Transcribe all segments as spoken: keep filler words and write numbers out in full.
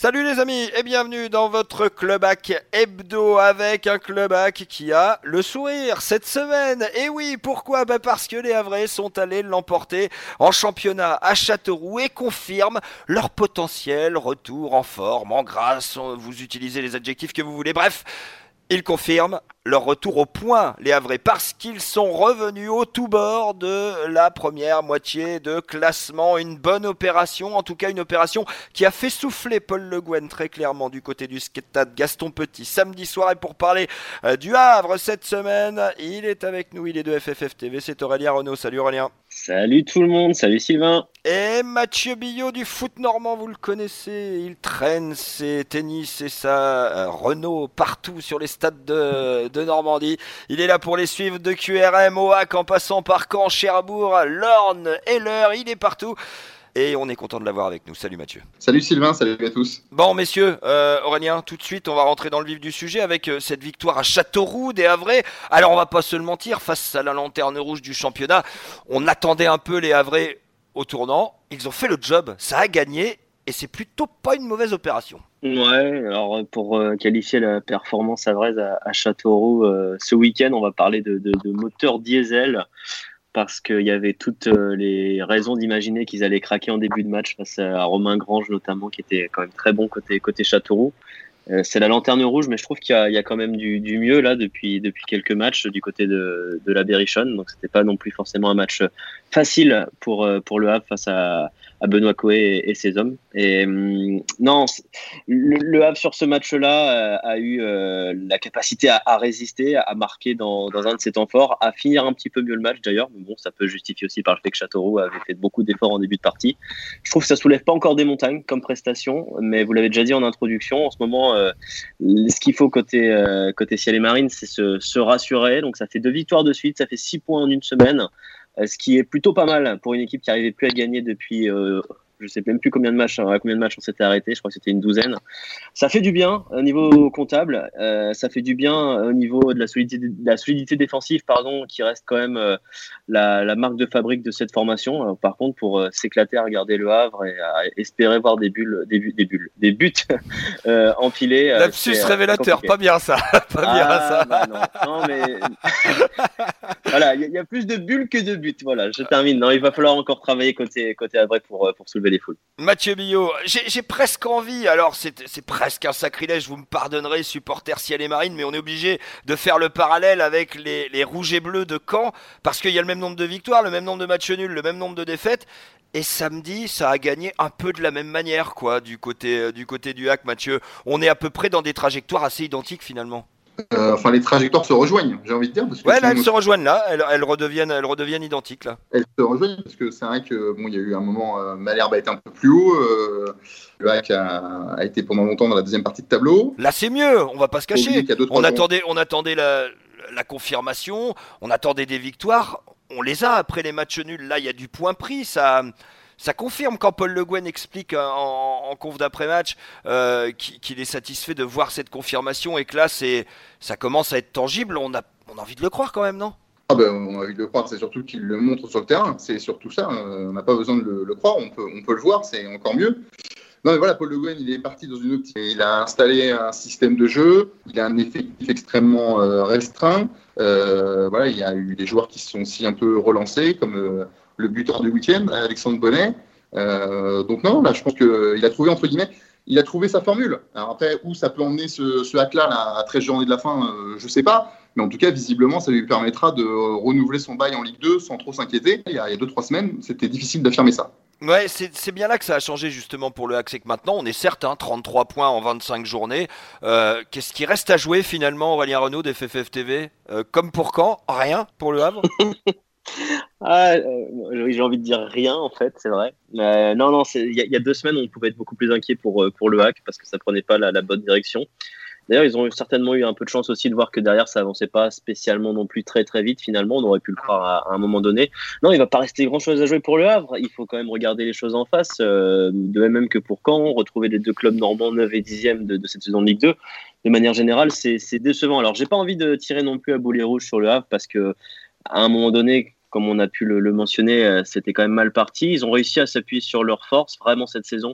Salut les amis et bienvenue dans votre Clubac hebdo avec un Clubac qui a le sourire cette semaine. Et oui, pourquoi ? Bah parce que les Havrais sont allés l'emporter en championnat à Châteauroux et confirment leur potentiel retour en forme, en grâce, vous utilisez les adjectifs que vous voulez, bref. Ils confirment leur retour au point, les Havrais, parce qu'ils sont revenus au tout bord de la première moitié de classement. Une bonne opération, en tout cas une opération qui a fait souffler Paul Le Guen très clairement du côté du stade Gaston Petit samedi soir. Et pour parler euh, du Havre cette semaine, il est avec nous, il est de F F F T V, c'est Aurélien Renaud. Salut Aurélien. Salut tout le monde, salut Sylvain. Et Mathieu Billot du foot normand, vous le connaissez, il traîne ses tennis et sa euh, Renault partout sur les stades de, de Normandie. Il est là pour les suivre de Q R M, O A C, en passant par Caen, Cherbourg, l'Orne et l'Eure, il est partout. Et on est content de l'avoir avec nous. Salut Mathieu. Salut Sylvain, salut à tous. Bon messieurs, euh, Aurélien, tout de suite on va rentrer dans le vif du sujet avec euh, cette victoire à Châteauroux des Havrais. Alors on va pas se le mentir, face à la lanterne rouge du championnat, on attendait un peu les Havrais au tournant. Ils ont fait le job, ça a gagné et c'est plutôt pas une mauvaise opération. Ouais, alors pour euh, qualifier la performance havraise à, à Châteauroux euh, ce week-end, on va parler de, de, de moteur diesel. Parce qu'il y avait toutes les raisons d'imaginer qu'ils allaient craquer en début de match face à Romain Grange notamment, qui était quand même très bon côté, côté Châteauroux. Euh, c'est la lanterne rouge, mais je trouve qu'il y a, il y a quand même du, du mieux là depuis, depuis quelques matchs du côté de, de la Berrichonne. Donc c'était pas non plus forcément un match facile pour, pour le Havre face à, à Benoît Coé et, et ses hommes. Et hum, non, le, le Havre sur ce match-là a, a eu euh, la capacité à, à résister, à marquer dans, dans un de ses temps forts, à finir un petit peu mieux le match d'ailleurs. Mais bon, ça peut justifier aussi par le fait que Châteauroux avait fait beaucoup d'efforts en début de partie. Je trouve que ça soulève pas encore des montagnes comme prestation, mais vous l'avez déjà dit en introduction, en ce moment, euh, ce qu'il faut côté, euh, côté Ciel et Marine, c'est se, se rassurer. Donc ça fait deux victoires de suite, ça fait six points en une semaine. Ce qui est plutôt pas mal pour une équipe qui n'arrivait plus à gagner depuis, euh, je sais même plus combien de matchs, hein, combien de matchs on s'était arrêté, je crois que c'était une douzaine. Ça fait du bien au niveau comptable, euh, ça fait du bien au niveau de la solidité, de la solidité défensive, pardon, qui reste quand même euh, la, la marque de fabrique de cette formation. Alors, par contre, pour euh, s'éclater à regarder le Havre et à espérer voir des bulles, des, des bulles, des buts euh, empilés. Euh, Lapsus révélateur, pas bien ça, pas bien ah, ça. Bah non. non mais voilà, il y, y a plus de bulles que de buts. Voilà, je termine. Non, il va falloir encore travailler côté côté Havre pour pour soulever les foules. Mathieu Billot, j'ai, j'ai presque envie, alors c'est, c'est presque un sacrilège, vous me pardonnerez supporters Ciel et Marine, mais on est obligé de faire le parallèle avec les, les rouges et bleus de Caen, parce qu'il y a le même nombre de victoires, le même nombre de matchs nuls, le même nombre de défaites, et samedi ça a gagné un peu de la même manière quoi, du côté, du côté du H A C, Mathieu. On est à peu près dans des trajectoires assez identiques finalement. Euh, enfin, les trajectoires se rejoignent, j'ai envie de dire. Parce que ouais, là, elles se rejoignent, là. Elles, elles, redeviennent, elles redeviennent identiques, là. Elles se rejoignent, parce que c'est vrai que bon, il y a eu un moment, euh, Malherbe a été un peu plus haut. Euh, le H A C a, a été pendant longtemps dans la deuxième partie de tableau. Là, c'est mieux, on va pas se cacher. Deux, on, attendait, on attendait la, la confirmation, on attendait des victoires. On les a après les matchs nuls. Là, il y a du point pris, ça... Ça confirme quand Paul Le Guen explique en, en conf d'après-match euh, qu'il est satisfait de voir cette confirmation et que là, c'est, ça commence à être tangible. On a, on a envie de le croire quand même, non ? Ah ben, on a envie de le croire, c'est surtout qu'il le montre sur le terrain. C'est surtout ça, on n'a pas besoin de le, le croire, on peut, on peut le voir, c'est encore mieux. Non mais voilà, Paul Le Guen, il est parti dans une optique. Il a installé un système de jeu, il a un effectif extrêmement euh, restreint. Euh, voilà, il y a eu des joueurs qui se sont aussi un peu relancés, comme... Euh, le buteur du week-end, Alexandre Bonnet. Euh, donc non, là, je pense qu'il a trouvé, entre guillemets, il a trouvé sa formule. Alors après, où ça peut emmener ce, ce hack-là là, à treize journées de la fin, euh, je ne sais pas. Mais en tout cas, visiblement, ça lui permettra de renouveler son bail en Ligue deux sans trop s'inquiéter. Il y a deux trois semaines, c'était difficile d'affirmer ça. Ouais, c'est, c'est bien là que ça a changé justement pour le H A C. C'est que maintenant, on est certes, hein, trente-trois points en vingt-cinq journées. Euh, qu'est-ce qui reste à jouer finalement, Aurélien Renaud de F F F T V euh, Comme pour quand ? Rien pour le Havre. Ah, euh, j'ai envie de dire rien en fait, c'est vrai. Euh, non, non, il y, y a deux semaines, on pouvait être beaucoup plus inquiet pour, pour le H A C parce que ça prenait pas la, la bonne direction. D'ailleurs, ils ont certainement eu un peu de chance aussi de voir que derrière, ça avançait pas spécialement non plus très très vite finalement. On aurait pu le croire à, à un moment donné. Non, il va pas rester grand chose à jouer pour le Havre. Il faut quand même regarder les choses en face. Euh, de même que pour Caen, retrouver les deux clubs normands neuf et dixième de, de cette saison de Ligue deux. De manière générale, c'est, c'est décevant. Alors, j'ai pas envie de tirer non plus à boulet rouge sur le Havre parce que à un moment donné, comme on a pu le, le mentionner, c'était quand même mal parti. Ils ont réussi à s'appuyer sur leurs forces vraiment cette saison.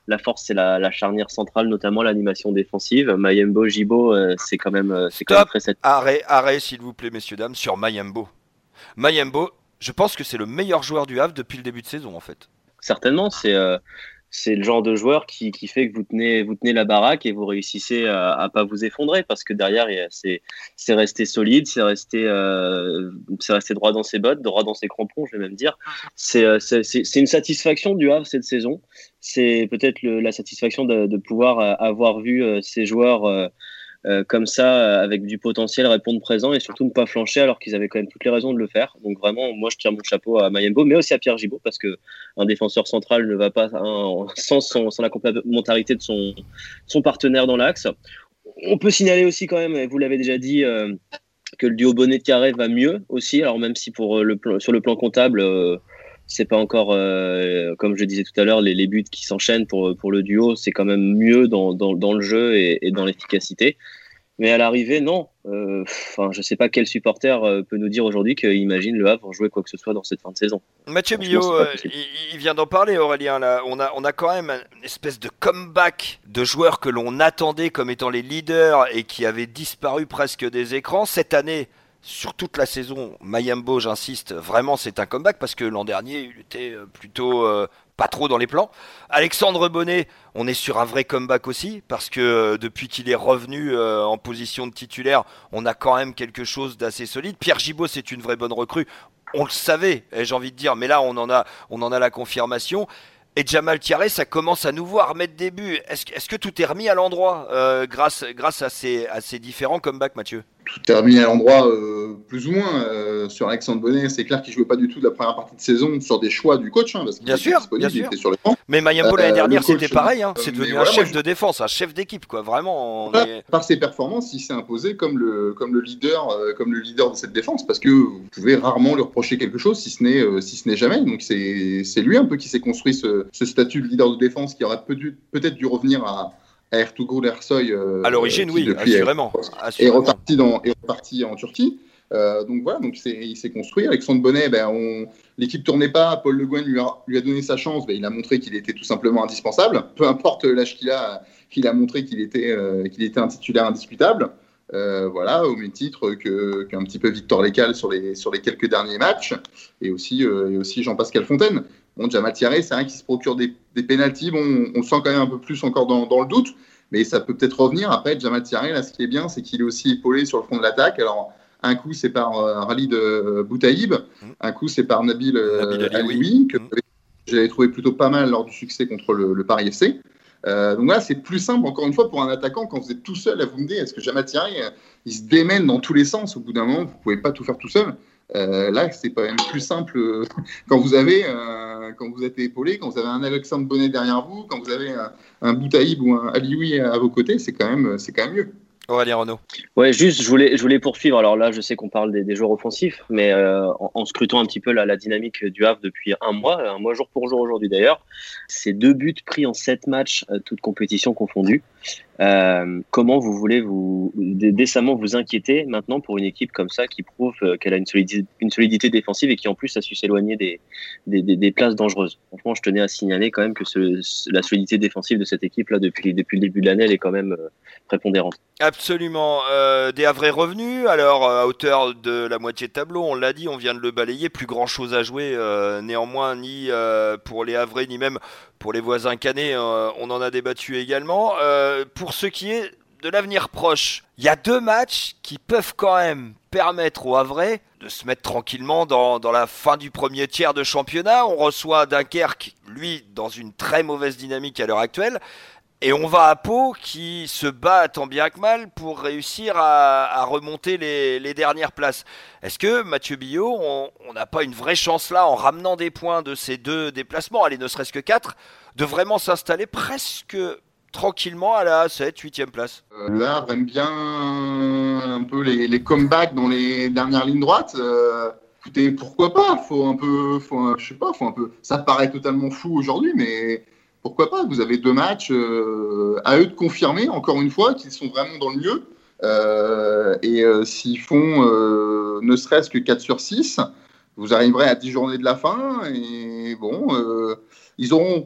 la force, c'est la, la charnière centrale, notamment l'animation défensive. Mayembo, Gibo, euh, c'est quand même, euh, c'est quand même très satisfaisant. Arrêt, arrêt, s'il vous plaît, messieurs, dames, sur Mayembo. Mayembo, je pense que c'est le meilleur joueur du Havre depuis le début de saison, en fait. Certainement, c'est, euh, c'est le genre de joueur qui, qui fait que vous tenez, vous tenez la baraque et vous réussissez à, à pas vous effondrer, parce que derrière, c'est, c'est resté solide, c'est resté, euh, c'est resté droit dans ses bottes, droit dans ses crampons, je vais même dire. C'est, c'est, c'est, c'est une satisfaction du Havre cette saison. C'est peut-être le, la satisfaction de, de pouvoir avoir vu euh, ces joueurs euh, euh, comme ça, euh, avec du potentiel, répondre présent et surtout ne pas flancher alors qu'ils avaient quand même toutes les raisons de le faire. Donc vraiment, moi je tire mon chapeau à Mayembo, mais aussi à Pierre Gibaud, parce que un défenseur central ne va pas hein, sans, son, sans la complémentarité de son, son partenaire dans l'axe. On peut signaler aussi quand même, vous l'avez déjà dit, euh, que le duo Bonnet de Carré va mieux aussi. Alors même si pour le plan, sur le plan comptable, euh, c'est pas encore, euh, comme je disais tout à l'heure, les, les buts qui s'enchaînent pour, pour le duo, c'est quand même mieux dans, dans, dans le jeu et, et dans l'efficacité. Mais à l'arrivée, non. Euh, enfin, je sais pas quel supporter euh, peut nous dire aujourd'hui qu'il imagine le Havre jouer quoi que ce soit dans cette fin de saison. Mathieu Billot, euh, il, il vient d'en parler, Aurélien. Là. On, a, on a quand même une espèce de comeback de joueurs que l'on attendait comme étant les leaders et qui avaient disparu presque des écrans. Cette année, sur toute la saison, Mayembo, j'insiste, vraiment c'est un comeback parce que l'an dernier, il était plutôt euh, pas trop dans les plans. Alexandre Bonnet, on est sur un vrai comeback aussi parce que euh, depuis qu'il est revenu euh, en position de titulaire, on a quand même quelque chose d'assez solide. Pierre Gibaud, c'est une vraie bonne recrue. On le savait, j'ai envie de dire, mais là on en a, on en a la confirmation. Et Jamal Thiaré, ça commence à nous voir mettre des buts. Est-ce, est-ce que tout est remis à l'endroit euh, grâce, grâce à, ces, à ces différents comebacks, Mathieu ? Tout est remis à l'endroit, euh, plus ou moins. Euh, sur Alexandre Bonnet, c'est clair qu'il ne jouait pas du tout de la première partie de saison sur des choix du coach. Hein, parce qu'il bien sûr, bien sûr. Il était sur le camp. Mais Mayembo, l'année dernière, euh, coach, c'était pareil. Hein, c'est devenu voilà, un chef je... de défense, un chef d'équipe. Quoi. Vraiment, on voilà, est... Par ses performances, il s'est imposé comme le, comme, le leader, euh, comme le leader de cette défense. Parce que vous pouvez rarement lui reprocher quelque chose, si ce n'est, euh, si ce n'est jamais. Donc c'est, c'est lui un peu qui s'est construit ce, ce statut de leader de défense qui aurait peut- peut-être dû revenir à... à Ertugrul Ersoy euh, à l'origine, oui, assurément, est, assurément. est reparti dans est reparti en Turquie. Euh, donc voilà, donc c'est, il s'est construit. Alexandre Bonnet, ben on, l'équipe tournait pas. Paul Le Guen lui a, lui a donné sa chance. Ben il a montré qu'il était tout simplement indispensable. Peu importe l'âge qu'il a, qu'il a montré qu'il était euh, qu'il était un titulaire indiscutable. Euh, voilà, au même titre que qu'un petit peu Victor Lécal sur les sur les quelques derniers matchs, et aussi euh, et aussi Jean-Pascal Fontaine. Bon, Jamal Thiaré, c'est un qui se procure des, des pénaltys. Bon, on, on sent quand même un peu plus encore dans, dans le doute, mais ça peut peut-être revenir. Après, Jamal Thiaré, là, ce qui est bien, c'est qu'il est aussi épaulé sur le front de l'attaque. Alors, un coup, c'est par euh, Khalid euh, Boutaïb, un coup, c'est par Nabil, euh, Nabil Alioui, que mmh. j'avais trouvé plutôt pas mal lors du succès contre le, le Paris F C. Euh, donc voilà, c'est plus simple, encore une fois, pour un attaquant, quand vous êtes tout seul à vous mener, est-ce que Jamal Thiaré, il se démène dans tous les sens. Au bout d'un moment, vous ne pouvez pas tout faire tout seul. Euh, là, c'est quand même plus simple euh, quand vous avez, euh, quand vous êtes épaulé, quand vous avez un Alexandre Bonnet derrière vous, quand vous avez un, un Boutaïb ou un Alioui à, à vos côtés, c'est quand même, c'est quand même mieux. Aurélien Renaud. Ouais, juste, je voulais, je voulais poursuivre. Alors là, je sais qu'on parle des, des joueurs offensifs, mais euh, en, en scrutant un petit peu la, la dynamique du Havre depuis un mois, un mois jour pour jour aujourd'hui d'ailleurs, c'est deux buts pris en sept matchs, euh, toutes compétitions confondues. Euh, comment vous voulez vous décemment vous inquiéter maintenant pour une équipe comme ça qui prouve qu'elle a une solidité, une solidité défensive et qui en plus a su s'éloigner des, des, des, des places dangereuses. Franchement, je tenais à signaler quand même que ce, la solidité défensive de cette équipe là depuis, depuis le début de l'année, elle est quand même euh, prépondérante. Absolument. Euh, des Havrais revenus, alors à hauteur de la moitié de tableau, on l'a dit, on vient de le balayer, plus grand chose à jouer euh, néanmoins, ni euh, pour les Havrais, ni même pour les voisins canets, euh, on en a débattu également. Euh, pour ce qui est de l'avenir proche, il y a deux matchs qui peuvent quand même permettre aux Havrais de se mettre tranquillement dans, dans la fin du premier tiers de championnat. On reçoit Dunkerque, lui, dans une très mauvaise dynamique à l'heure actuelle. Et on va à Pau qui se bat tant bien que mal pour réussir à, à remonter les, les dernières places. Est-ce que, Mathieu Billot, on n'a pas une vraie chance là, en ramenant des points de ces deux déplacements, allez, ne serait-ce que quatre, de vraiment s'installer presque tranquillement à la septième, huitième place? euh, Le Havre aime bien un peu les, les comebacks dans les dernières lignes droites. Euh, écoutez, pourquoi pas? Faut un peu, faut, je sais pas, faut un peu. Ça paraît totalement fou aujourd'hui, mais pourquoi pas? Vous avez deux matchs, euh, à eux de confirmer, encore une fois, qu'ils sont vraiment dans le mieux. Euh, et euh, s'ils font euh, ne serait-ce que quatre sur six, vous arriverez à dix journées de la fin. Et bon, euh, ils auront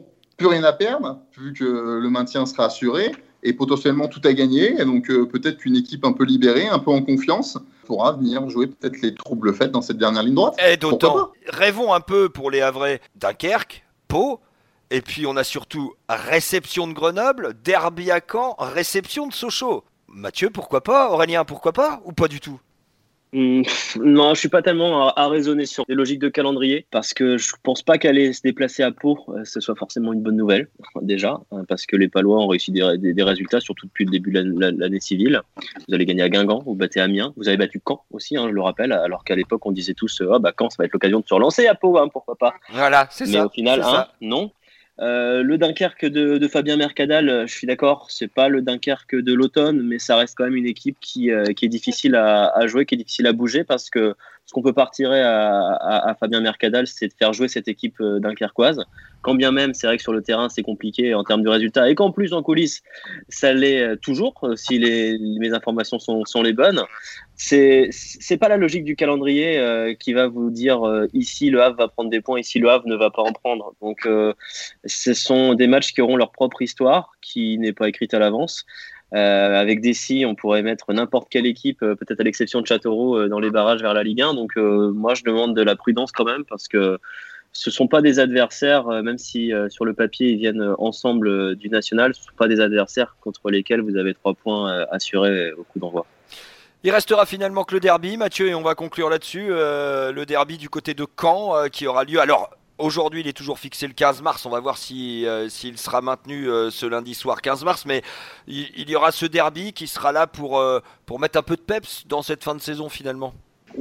plus rien à perdre, vu que le maintien sera assuré, et potentiellement tout à gagner. Et donc euh, peut-être qu'une équipe un peu libérée, un peu en confiance, pourra venir jouer peut-être les troubles faits dans cette dernière ligne droite. Et d'autant, rêvons un peu pour les Havrais. Dunkerque, Pau, et puis on a surtout réception de Grenoble, derby à Caen, réception de Sochaux. Mathieu, pourquoi pas? Aurélien, pourquoi pas? Ou pas du tout? Mmh, non, je suis pas tellement à, à raisonner sur les logiques de calendrier parce que je pense pas qu'aller se déplacer à Pau, euh, ce soit forcément une bonne nouvelle déjà, hein, parce que les Palois ont réussi des, des, des résultats, surtout depuis le début de la, la, l'année civile. Vous allez gagner à Guingamp, vous battez Amiens, vous avez battu Caen aussi, hein, je le rappelle, alors qu'à l'époque on disait tous, ah euh, oh, bah Caen, ça va être l'occasion de se relancer à Pau, hein, pourquoi pas. Voilà, c'est Mais ça. Mais au final, c'est hein, ça. non. Euh, le Dunkerque de, de Fabien Mercadal, je suis d'accord, c'est pas le Dunkerque de l'automne, mais ça reste quand même une équipe qui, euh, qui est difficile à, à jouer, qui est difficile à bouger, parce que ce qu'on peut pas retirer à, à, à Fabien Mercadal, c'est de faire jouer cette équipe euh, dunkerquoise. Quand bien même, c'est vrai que sur le terrain, c'est compliqué en termes de résultats, et qu'en plus, en coulisses, ça l'est toujours, si les, mes informations sont, sont les bonnes. C'est, c'est pas la logique du calendrier euh, qui va vous dire euh, ici le Havre va prendre des points, ici le Havre ne va pas en prendre. Donc, euh, ce sont des matchs qui auront leur propre histoire, qui n'est pas écrite à l'avance. Euh, avec Dessy, on pourrait mettre n'importe quelle équipe, euh, peut-être à l'exception de Châteauroux, euh, dans les barrages vers la Ligue un. Donc, euh, moi, je demande de la prudence quand même, parce que ce ne sont pas des adversaires, euh, même si euh, sur le papier ils viennent ensemble euh, du national, ce ne sont pas des adversaires contre lesquels vous avez trois points euh, assurés au coup d'envoi. Il restera finalement que le derby, Mathieu, et on va conclure là-dessus. Euh, le derby du côté de Caen euh, qui aura lieu. Alors, aujourd'hui, il est toujours fixé le quinze mars. On va voir si, euh, s'il sera maintenu euh, ce lundi soir quinze mars. Mais il, il y aura ce derby qui sera là pour, euh, pour mettre un peu de peps dans cette fin de saison finalement.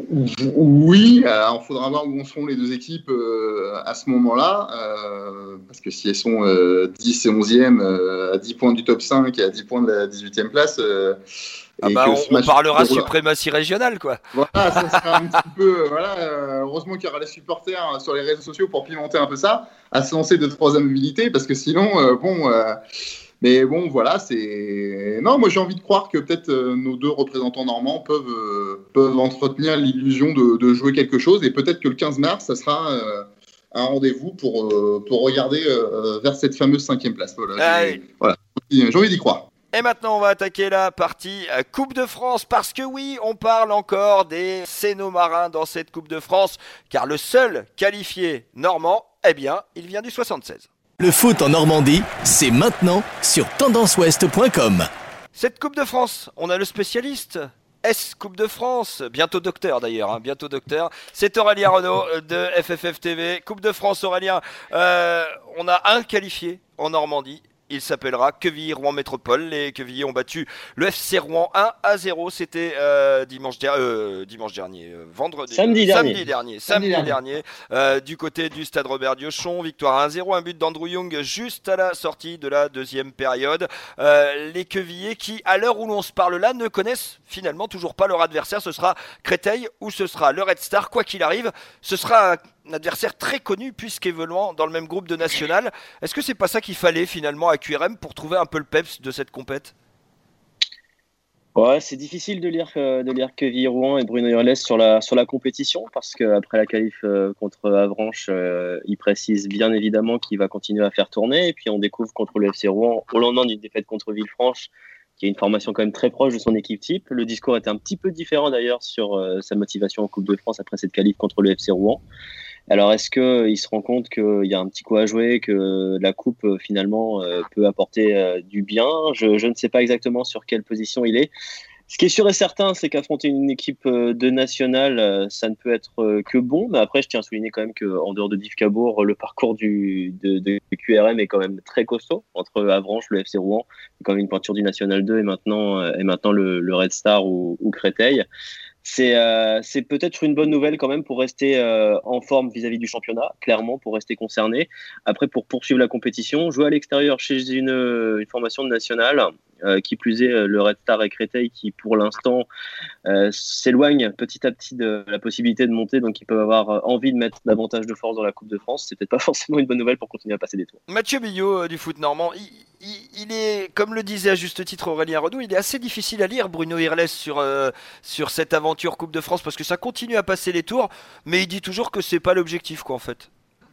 Oui, alors il faudra voir où seront les deux équipes euh, à ce moment-là, euh, parce que si elles sont euh, dix et onzième euh, à dix points du top cinq et à dix points de la dix-huitième place, euh, ah bah on, on parlera suprématie régionale, quoi. Voilà, ça sera un petit peu, voilà, euh, heureusement qu'il y aura les supporters sur les réseaux sociaux pour pimenter un peu ça, à se lancer de troisième mobilité, parce que sinon, euh, bon... Euh, Mais bon, voilà, c'est... Non, moi j'ai envie de croire que peut-être euh, nos deux représentants normands peuvent, euh, peuvent entretenir l'illusion de, de jouer quelque chose, et peut-être que le quinze mars, ça sera euh, un rendez-vous pour, euh, pour regarder euh, vers cette fameuse cinquième place. Voilà, j'ai... voilà, j'ai envie d'y croire. Et maintenant, on va attaquer la partie Coupe de France, parce que oui, on parle encore des Cénomarins dans cette Coupe de France, car le seul qualifié normand, eh bien, il vient du soixante-seize. Le foot en Normandie, c'est maintenant sur tendance ouest point com. Cette Coupe de France, on a le spécialiste. S Coupe de France, bientôt docteur d'ailleurs, hein, bientôt docteur. C'est Aurélien Renaud de F F F T V. Coupe de France, Aurélien, euh, on a un qualifié en Normandie. Il s'appellera Quevilly-Rouen Métropole. Les Quevilly ont battu le F C Rouen un à zéro. C'était euh, dimanche, der- euh, dimanche dernier, euh, vendredi, samedi euh, dernier, samedi dernier, samedi dernier, dernier euh, du côté du Stade Robert Diochon. Victoire un à zéro, un but d'Andrew Young juste à la sortie de la deuxième période. Euh, les Quevillers qui, à l'heure où l'on se parle là, ne connaissent finalement toujours pas leur adversaire. Ce sera Créteil ou ce sera le Red Star. Quoi qu'il arrive, ce sera un un adversaire très connu puisqu'évoluant dans le même groupe de national. Est-ce que c'est pas ça qu'il fallait finalement à Q R M pour trouver un peu le peps de cette compète? Ouais, c'est difficile de lire euh, de lire Quevilly-Rouen et Bruno Irles sur la sur la compétition, parce qu'après la qualif euh, contre Avranches, euh, il précise bien évidemment qu'il va continuer à faire tourner, et puis on découvre contre le F C Rouen au lendemain d'une défaite contre Villefranche, qui a une formation quand même très proche de son équipe type. Le discours était un petit peu différent d'ailleurs sur euh, sa motivation en Coupe de France après cette qualif contre le F C Rouen. Alors, est-ce qu'il se rend compte qu'il y a un petit coup à jouer, que la Coupe, finalement, euh, peut apporter euh, du bien? je, je ne sais pas exactement sur quelle position il est. Ce qui est sûr et certain, c'est qu'affronter une équipe de nationale, ça ne peut être que bon. Mais après, je tiens à souligner quand même qu'en dehors de Div Cabourg, le parcours du, de, de Q R M est quand même très costaud. Entre Avranches, le F C Rouen, quand même une pointure du National deux, et maintenant, et maintenant le, le Red Star ou, ou Créteil. C'est, euh, c'est peut-être une bonne nouvelle quand même pour rester euh, en forme vis-à-vis du championnat, clairement, pour rester concerné. Après, pour poursuivre la compétition, jouer à l'extérieur chez une, une formation de nationale, euh, qui plus est le Red Star et Créteil, qui pour l'instant euh, s'éloignent petit à petit de la possibilité de monter, donc ils peuvent avoir envie de mettre davantage de force dans la Coupe de France. C'est peut-être pas forcément une bonne nouvelle pour continuer à passer des tours. Mathieu Billot euh, du foot normand, il, il, il est, comme le disait à juste titre Aurélien Renaud, il est assez difficile à lire Bruno Irles sur, euh, sur cette aventure Coupe de France, parce que ça continue à passer les tours, mais il dit toujours que c'est pas l'objectif, quoi, en fait.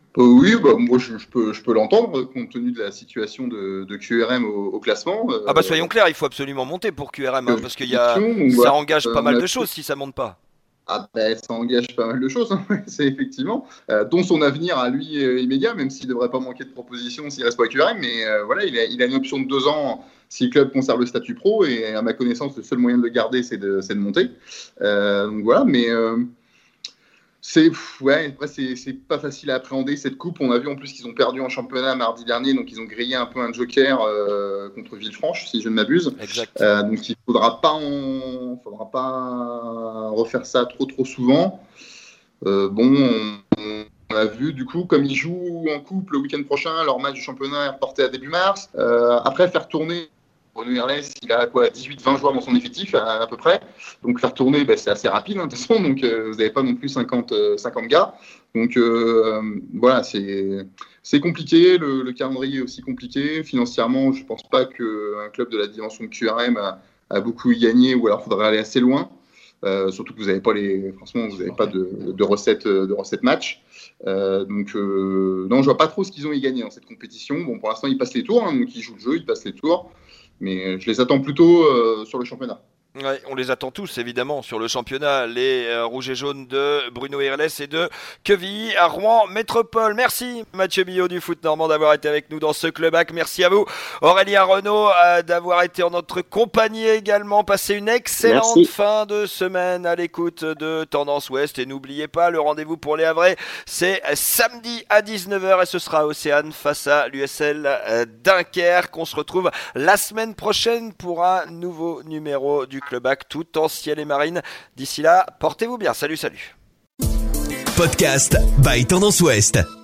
Euh, oui, bah, moi je, je peux, je peux l'entendre compte tenu de la situation de, de Q R M au, au classement. Euh, Ah bah soyons clairs, il faut absolument monter pour Q R M, hein, parce qu'il y a, donc, ça voilà, engage euh, pas mal on a de choses si ça monte pas. Ah ben, ça engage pas mal de choses, hein, c'est effectivement, euh, dont son avenir à lui euh, immédiat, même s'il ne devrait pas manquer de propositions s'il reste pas à Q R M, mais euh, voilà, il a, il a une option de deux ans si le club conserve le statut pro, et à ma connaissance, le seul moyen de le garder, c'est de, c'est de monter. Euh, donc voilà, mais euh, c'est, ouais, c'est, c'est pas facile à appréhender cette coupe. On a vu en plus qu'ils ont perdu en championnat mardi dernier, donc ils ont grillé un peu un joker euh, contre Villefranche, si je ne m'abuse. Exact. Euh, donc il ne faudra pas, en... faudra pas refaire ça trop trop souvent. Euh, bon, on, on a vu du coup, comme ils jouent en coupe le week-end prochain, leur match du championnat est reporté à début mars. Euh, après, faire tourner. Bruno Irles, il a quoi, dix-huit vingt joueurs dans son effectif à, à peu près. Donc faire tourner, ben, c'est assez rapide hein, de toute façon. Donc euh, vous n'avez pas non plus cinquante, euh, cinquante gars. Donc euh, voilà, c'est, c'est compliqué. Le, le calendrier est aussi compliqué. Financièrement, je ne pense pas qu'un club de la dimension de Q R M a, a beaucoup y gagné, ou alors il faudrait aller assez loin. Euh, surtout que vous n'avez pas les, franchement, vous n'avez pas de, de recettes, de recettes match. Euh, donc euh, non, je vois pas trop ce qu'ils ont y gagné dans cette compétition. Bon, pour l'instant, ils passent les tours, hein, donc ils jouent le jeu, ils passent les tours. Mais je les attends plutôt euh, sur le championnat. Ouais, on les attend tous évidemment sur le championnat, les euh, rouges et jaunes de Bruno Irles et de Quevilly à Rouen Métropole. Merci Mathieu Billot du Foot Normand d'avoir été avec nous dans ce club-hack. Merci à vous Aurélien Renaud euh, d'avoir été en notre compagnie également. Passez une excellente Merci. fin de semaine à l'écoute de Tendance Ouest et n'oubliez pas le rendez-vous pour les Havrais, c'est samedi à dix-neuf heures et ce sera Océane face à l'U S L Dunkerque. On se retrouve la semaine prochaine pour un nouveau numéro du Club-hack tout en ciel et marine. D'ici là, portez-vous bien. Salut, salut. Podcast by Tendance Ouest.